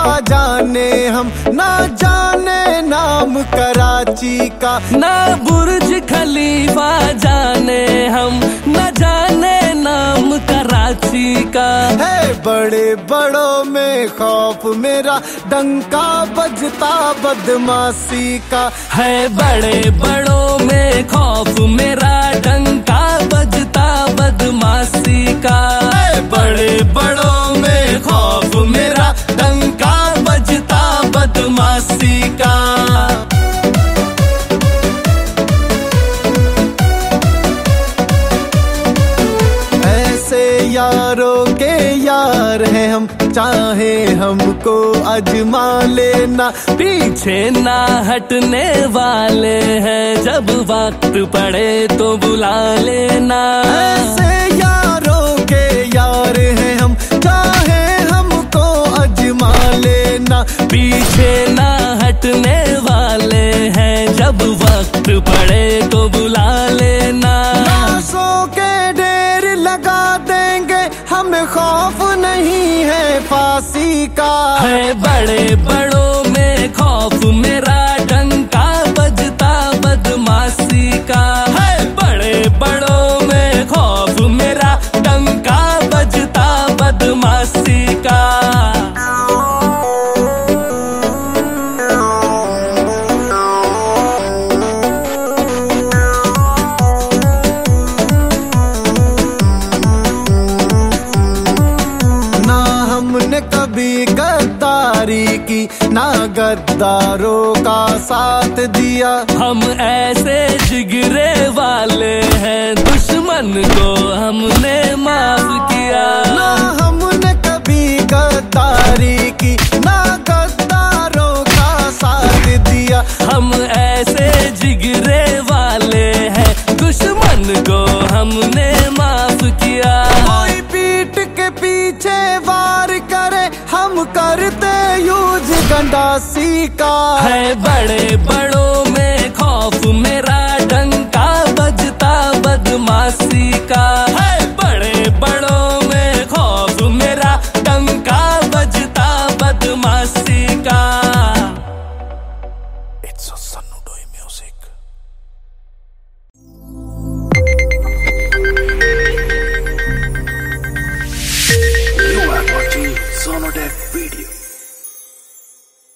जाने हम, ना जाने नाम कराची का, ना बुर्ज खलीफा जाने हम, न जाने नाम कराची का। है बड़े बड़ों में खौफ मेरा, डंका बजता बदमाशी का। है बड़े बड़ों में खौफ मेरा, डंका बजता बदमाशी का। है बड़े बड़ों में खौफ मेरा, डंका बजता बदमाशी का। यारों के यार हैं हम, चाहे हमको अजमा लेना, पीछे ना हटने वाले हैं, जब वक्त पड़े तो बुला लेना। ऐसे यारों के यार हैं हम, चाहे हमको अजमा लेना, पीछे ना हटने वाले हैं, जब वक्त पड़े तो बुला लेना। लाशों के ढेर लगा देंगे, हमें खौफ नहीं है फांसी का। है बड़े बड़ों में खौफ मेरा, डंका बजता बदमाशी का। है बड़े बड़ों में खौफ मेरा, डंका बजता बदमाशी का। कभी गद्दारी की, ना गद्दारों का साथ दिया, हम ऐसे जिगरे वाले हैं, दुश्मन को हमने माफ किया। ना हमने कभी गद्दारी की, ना गद्दारों का साथ दिया, हम ऐसे जिगरे वाले हैं, दुश्मन को हमने माफ किया। कोई पीठ के पीछे वार करे, हम करते यूज गंडासी का। है बड़े बड़ों में खौफ मेरा, डंका बजता बदमाशी का।